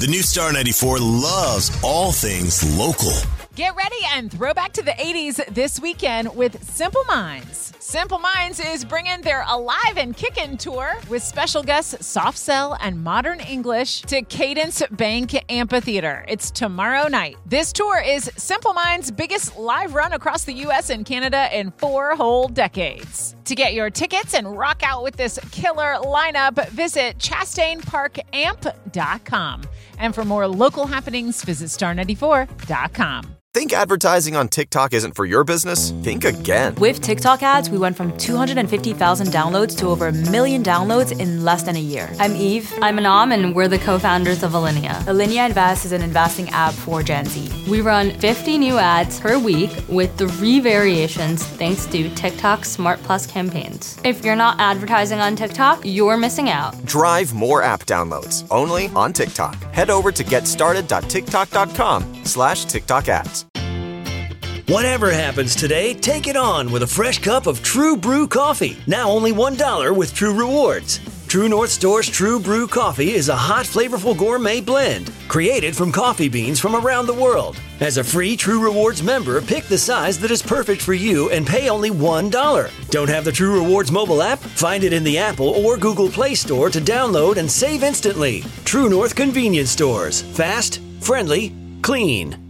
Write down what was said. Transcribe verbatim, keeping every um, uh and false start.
The new Star ninety-four loves all things local. Get ready and throw back to the eighties this weekend with Simple Minds. Simple Minds is bringing their Alive and Kickin' tour with special guests Soft Cell and Modern English to Cadence Bank Amphitheater. It's tomorrow night. This tour is Simple Minds' biggest live run across the U S and Canada in four whole decades. To get your tickets and rock out with this killer lineup, visit chastain park amp dot com. And for more local happenings, visit star ninety-four dot com. Think advertising on TikTok isn't for your business? Think again. With TikTok ads, we went from two hundred fifty thousand downloads to over a million downloads in less than a year. I'm Eve. I'm Anam, and we're the co-founders of Alinea. Alinea Invest is an investing app for Gen Z. We run fifty new ads per week with three variations thanks to TikTok's Smart Plus campaigns. If you're not advertising on TikTok, you're missing out. Drive more app downloads only on TikTok. Head over to getstarted.tiktok.com slash TikTok ads. Whatever happens today, take it on with a fresh cup of True Brew coffee. Now only one dollar with True Rewards. True North Store's True Brew coffee is a hot, flavorful gourmet blend created from coffee beans from around the world. As a free True Rewards member, pick the size that is perfect for you and pay only one dollar. Don't have the True Rewards mobile app? Find it in the Apple or Google Play Store to download and save instantly. True North Convenience Stores. Fast, friendly, clean.